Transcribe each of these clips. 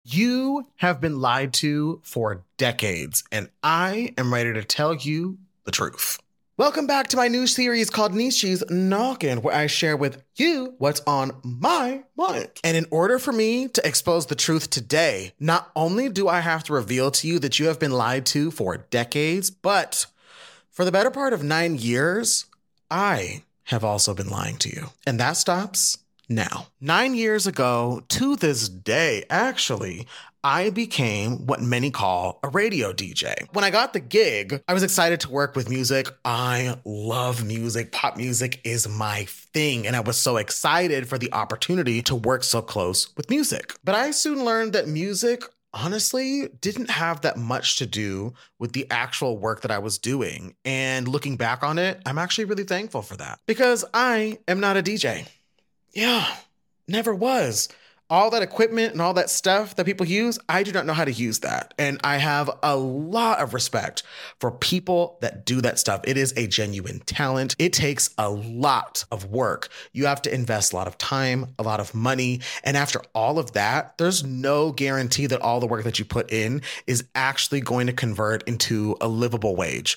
You have been lied to for decades, and I am ready to tell you the truth. Welcome back to my new series called Nishi's Noggin, where I share with you what's on my mind. And in order for me to expose the truth today, not only do I have to reveal to you that you have been lied to for decades, but for the better part of 9 years, I have also been lying to you. And that stops now. 9 years ago, to this day, actually, I became what many call a radio DJ. When I got the gig, I was excited to work with music. I love music. Pop music is my thing. And I was so excited for the opportunity to work so close with music. But I soon learned that music honestly didn't have that much to do with the actual work that I was doing. And looking back on it, I'm actually really thankful for that because I am not a DJ. Yeah, never was. All that equipment and all that stuff that people use, I do not know how to use that. And I have a lot of respect for people that do that stuff. It is a genuine talent. It takes a lot of work. You have to invest a lot of time, a lot of money. And after all of that, there's no guarantee that all the work that you put in is actually going to convert into a livable wage.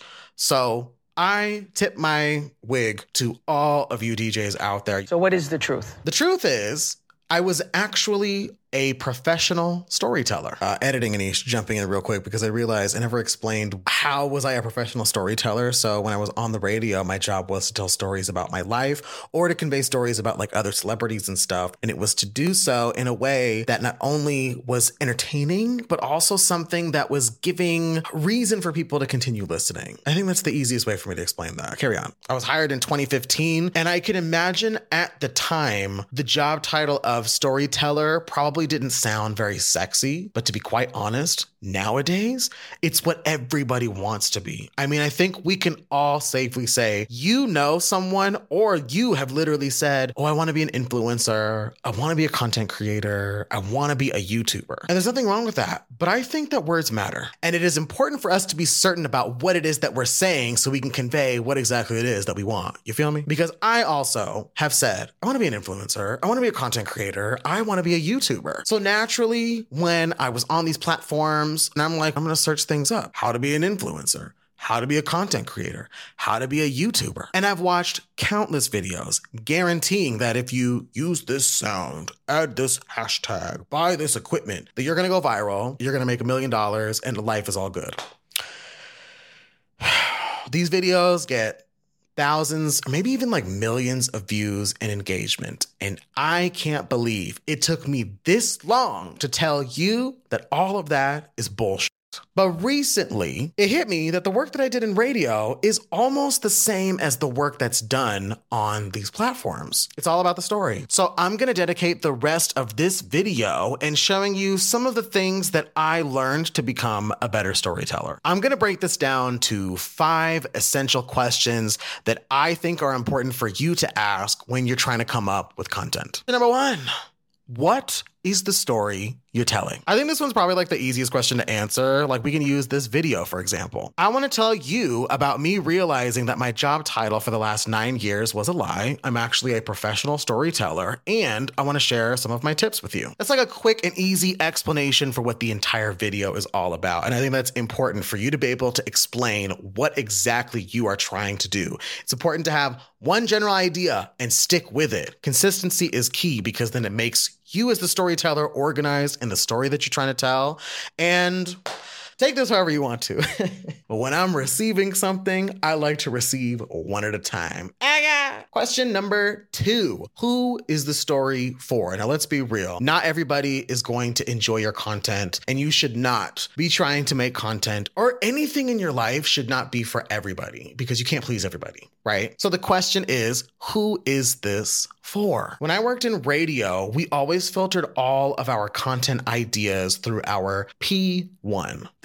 So I tip my wig to all of you DJs out there. So what is the truth? The truth is, I was actually a professional storyteller. Editing Anish, jumping in real quick because I realized I never explained how was I a professional storyteller. So when I was on the radio, my job was to tell stories about my life or to convey stories about like other celebrities and stuff. And it was to do so in a way that not only was entertaining, but also something that was giving reason for people to continue listening. I think that's the easiest way for me to explain that. Carry on. I was hired in 2015, and I can imagine at the time, the job title of storyteller probably didn't sound very sexy, but to be quite honest, nowadays, it's what everybody wants to be. I mean, I think we can all safely say, you know someone, or you have literally said, oh, I want to be an influencer. I want to be a content creator. I want to be a YouTuber. And there's nothing wrong with that. But I think that words matter. And it is important for us to be certain about what it is that we're saying so we can convey what exactly it is that we want. You feel me? Because I also have said, I want to be an influencer. I want to be a content creator. I want to be a YouTuber. So naturally, when I was on these platforms, and I'm like, I'm going to search things up. How to be an influencer, how to be a content creator, how to be a YouTuber. And I've watched countless videos guaranteeing that if you use this sound, add this hashtag, buy this equipment, that you're going to go viral, you're going to make $1 million, and life is all good. These videos get thousands, or maybe even like millions of views and engagement. And I can't believe it took me this long to tell you that all of that is bullshit. But recently, it hit me that the work that I did in radio is almost the same as the work that's done on these platforms. It's all about the story. So I'm going to dedicate the rest of this video and showing you some of the things that I learned to become a better storyteller. I'm going to break this down to 5 essential questions that I think are important for you to ask when you're trying to come up with content. Number 1, what is the story you're telling? I think this one's probably like the easiest question to answer. Like we can use this video, for example. I want to tell you about me realizing that my job title for the last 9 years was a lie. I'm actually a professional storyteller, and I want to share some of my tips with you. It's like a quick and easy explanation for what the entire video is all about. And I think that's important for you to be able to explain what exactly you are trying to do. It's important to have one general idea and stick with it. Consistency is key because then it makes you as the storyteller organized in the story that you're trying to tell. And take this however you want to. But when I'm receiving something, I like to receive one at a time. Question number 2, who is the story for? Now, let's be real. Not everybody is going to enjoy your content, and you should not be trying to make content, or anything in your life should not be for everybody because you can't please everybody, right? So the question is, who is this for? When I worked in radio, we always filtered all of our content ideas through our P1. The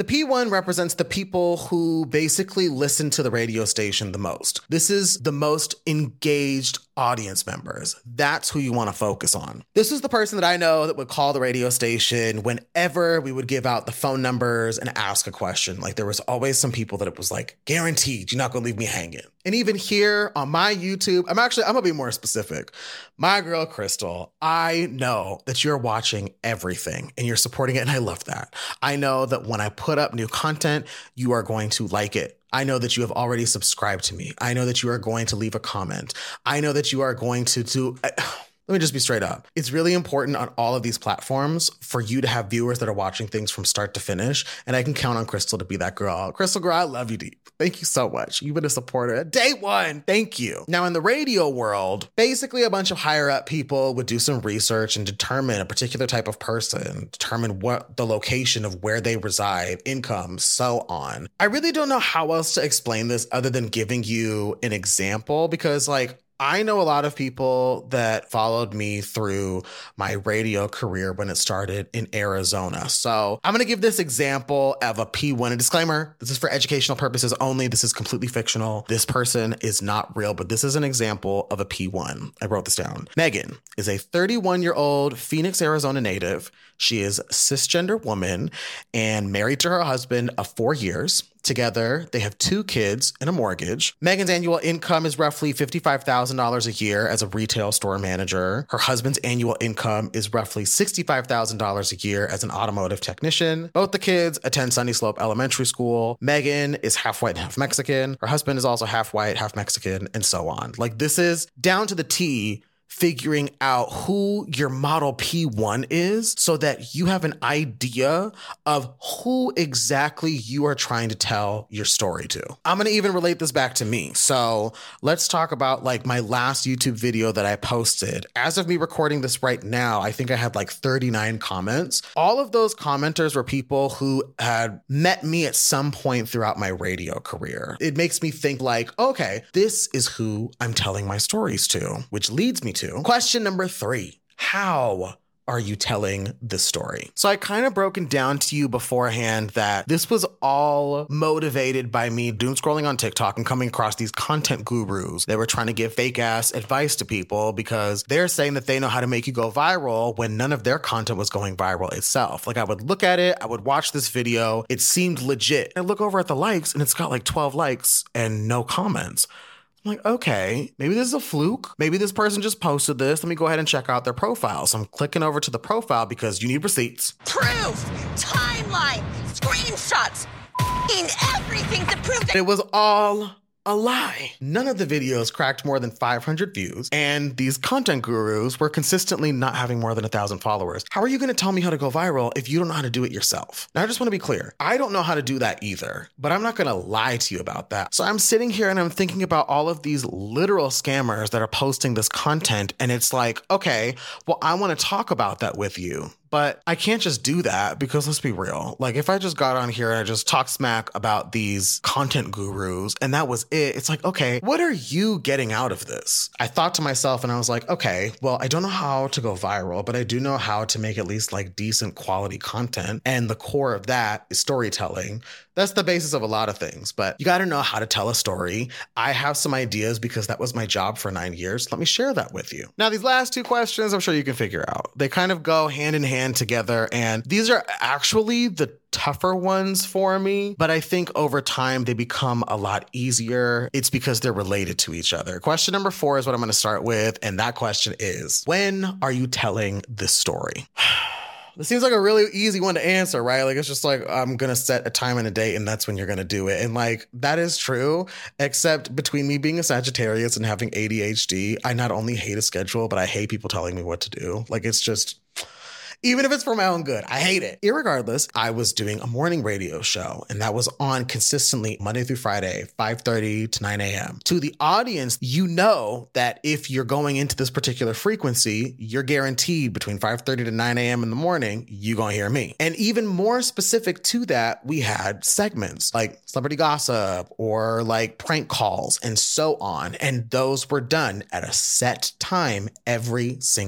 P1 represents the people who basically listen to the radio station the most. This is the most engaged audience members. That's who you want to focus on. This is the person that I know that would call the radio station whenever we would give out the phone numbers and ask a question. Like there was always some people that it was like, guaranteed, you're not going to leave me hanging. And even here on my YouTube, I'm going to be more specific. My girl, Crystal, I know that you're watching everything and you're supporting it. And I love that. I know that when I put up new content, you are going to like it. I know that you have already subscribed to me. I know that you are going to leave a comment. I know that you are going to do... Let me just be straight up. It's really important on all of these platforms for you to have viewers that are watching things from start to finish. And I can count on Crystal to be that girl. Crystal, girl, I love you deep. Thank you so much. You've been a supporter day one. Thank you. Now, in the radio world, basically a bunch of higher up people would do some research and determine a particular type of person, determine what the location of where they reside, income, so on. I really don't know how else to explain this other than giving you an example because, like, I know a lot of people that followed me through my radio career when it started in Arizona. So I'm going to give this example of a P1. A disclaimer, this is for educational purposes only. This is completely fictional. This person is not real, but this is an example of a P1. I wrote this down. Megan is a 31-year-old Phoenix, Arizona native. She is a cisgender woman and married to her husband of 4 years. Together, they have 2 kids and a mortgage. Megan's annual income is roughly $55,000 a year as a retail store manager. Her husband's annual income is roughly $65,000 a year as an automotive technician. Both the kids attend Sunny Slope Elementary School. Megan is half white and half Mexican. Her husband is also half white, half Mexican, and so on. Like, this is down to the T figuring out who your model P1 is so that you have an idea of who exactly you are trying to tell your story to. I'm going to even relate this back to me. So let's talk about like my last YouTube video that I posted. As of me recording this right now, I think I had like 39 comments. All of those commenters were people who had met me at some point throughout my radio career. It makes me think like, okay, this is who I'm telling my stories to, which leads me to question number 3. How are you telling this story? So I kind of broken down to you beforehand that this was all motivated by me doom scrolling on TikTok and coming across these content gurus that were trying to give fake ass advice to people because they're saying that they know how to make you go viral when none of their content was going viral itself. Like I would look at it, I would watch this video, it seemed legit. I look over at the likes and it's got like 12 likes and no comments. I'm like, okay, maybe this is a fluke. Maybe this person just posted this. Let me go ahead and check out their profile. So I'm clicking over to the profile because you need receipts. Proof, timeline, screenshots, in everything to prove that it was all a lie. None of the videos cracked more than 500 views, and these content gurus were consistently not having more than 1,000 followers. How are you going to tell me how to go viral if you don't know how to do it yourself? Now, I just want to be clear. I don't know how to do that either, but I'm not going to lie to you about that. So I'm sitting here and I'm thinking about all of these literal scammers that are posting this content, and it's like, okay, well, I want to talk about that with you. But I can't just do that because let's be real. Like if I just got on here and I just talk smack about these content gurus and that was it, it's like, okay, what are you getting out of this? I thought to myself and I was like, okay, well, I don't know how to go viral, but I do know how to make at least like decent quality content. And the core of that is storytelling. That's the basis of a lot of things, but you got to know how to tell a story. I have some ideas because that was my job for 9 years. Let me share that with you. Now, these last 2 questions, I'm sure you can figure out. They kind of go hand in hand together, and these are actually the tougher ones for me, but I think over time they become a lot easier. It's because they're related to each other. Question number 4 is what I'm going to start with, and that question is, when are you telling this story? This seems like a really easy one to answer, right? Like, it's just like, I'm going to set a time and a date and that's when you're going to do it. And like, that is true, except between me being a Sagittarius and having ADHD, I not only hate a schedule, but I hate people telling me what to do. Like, it's just... even if it's for my own good, I hate it. Irregardless, I was doing a morning radio show and that was on consistently Monday through Friday, 5:30 to 9 a.m. To the audience, you know that if you're going into this particular frequency, you're guaranteed between 5:30 to 9 a.m. in the morning, you're going to hear me. And even more specific to that, we had segments like celebrity gossip or like prank calls and so on. And those were done at a set time every single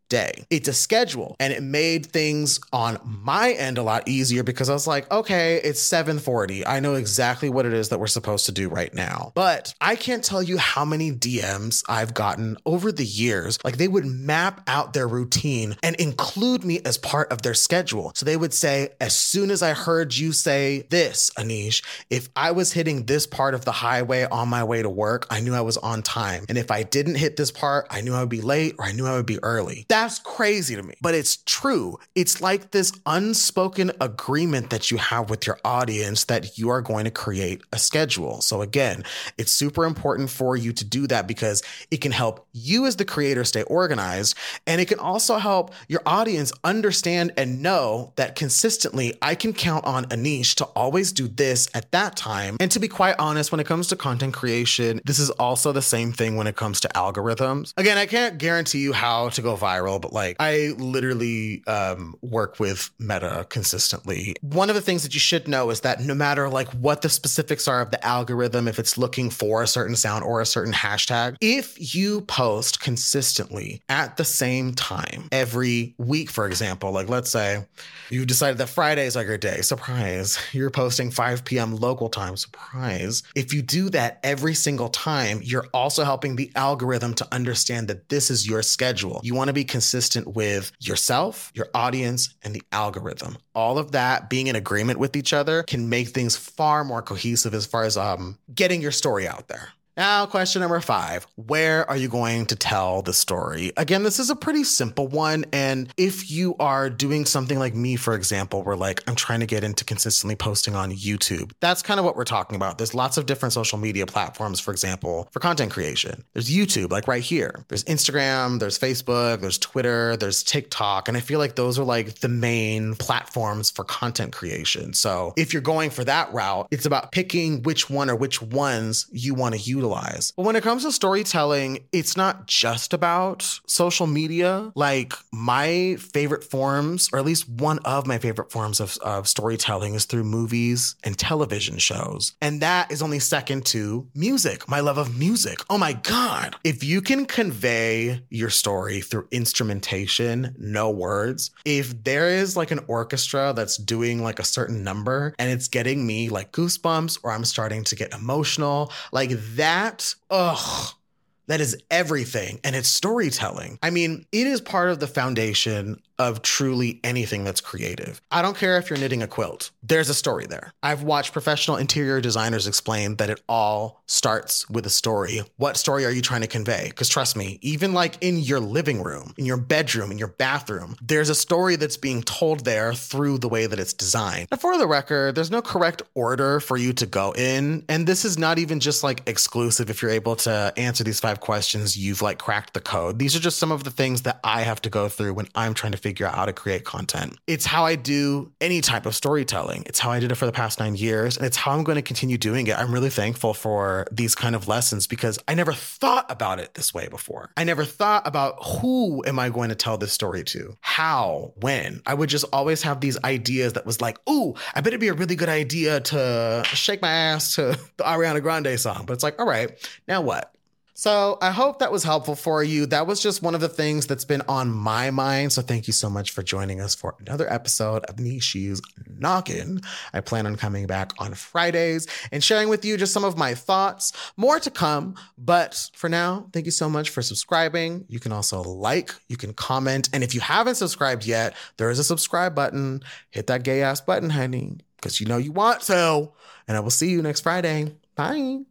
day. It's a schedule, and it made things on my end a lot easier because I was like, okay, it's 7:40. I know exactly what it is that we're supposed to do right now. But I can't tell you how many DMs I've gotten over the years. Like, they would map out their routine and include me as part of their schedule. So they would say, as soon as I heard you say this, Anish, if I was hitting this part of the highway on my way to work, I knew I was on time. And if I didn't hit this part, I knew I would be late or I knew I would be early. That's crazy to me, but it's true. It's like this unspoken agreement that you have with your audience that you are going to create a schedule. So again, it's super important for you to do that because it can help you as the creator stay organized, and it can also help your audience understand and know that consistently I can count on Anish to always do this at that time. And to be quite honest, when it comes to content creation, this is also the same thing when it comes to algorithms. Again, I can't guarantee you how to go viral, but like, I literally work with Meta consistently. One of the things that you should know is that no matter like what the specifics are of the algorithm, if it's looking for a certain sound or a certain hashtag, if you post consistently at the same time every week, for example, like let's say you decided that Fridays are your day, surprise, you're posting 5 p.m. local time, surprise. If you do that every single time, you're also helping the algorithm to understand that this is your schedule. You want to be consistent with yourself, your audience, and the algorithm. All of that being in agreement with each other can make things far more cohesive as far as getting your story out there. Now, question number 5, where are you going to tell the story? Again, this is a pretty simple one. And if you are doing something like me, for example, where like I'm trying to get into consistently posting on YouTube, that's kind of what we're talking about. There's lots of different social media platforms, for example, for content creation. There's YouTube, like right here. There's Instagram, there's Facebook, there's Twitter, there's TikTok. And I feel like those are like the main platforms for content creation. So if you're going for that route, it's about picking which one or which ones you want to utilize. But when it comes to storytelling, it's not just about social media. Like, my favorite forms, or at least one of my favorite forms of storytelling, is through movies and television shows. And that is only second to music, my love of music. Oh my God. If you can convey your story through instrumentation, no words, if there is like an orchestra that's doing like a certain number and it's getting me like goosebumps or I'm starting to get emotional, like that, that is everything. And it's storytelling. I mean, it is part of the foundation of truly anything that's creative. I don't care if you're knitting a quilt. There's a story there. I've watched professional interior designers explain that it all starts with a story. What story are you trying to convey? Because trust me, even like in your living room, in your bedroom, in your bathroom, there's a story that's being told there through the way that it's designed. And for the record, there's no correct order for you to go in. And this is not even just like exclusive. If you're able to answer these 5 questions, you've like cracked the code. These are just some of the things that I have to go through when I'm trying to figure out how to create content. It's how I do any type of storytelling. It's how I did it for the past 9 years, and it's how I'm going to continue doing it. I'm really thankful for these kind of lessons because I never thought about it this way before. I never thought about who am I going to tell this story to? How? When? I would just always have these ideas that was like, ooh, I bet it'd be a really good idea to shake my ass to the Ariana Grande song. But it's like, all right, now what? So I hope that was helpful for you. That was just one of the things that's been on my mind. So thank you so much for joining us for another episode of Nishi's Noggin. I plan on coming back on Fridays and sharing with you just some of my thoughts. More to come. But for now, thank you so much for subscribing. You can also like, you can comment. And if you haven't subscribed yet, there is a subscribe button. Hit that gay ass button, honey, because you know you want to. And I will see you next Friday. Bye.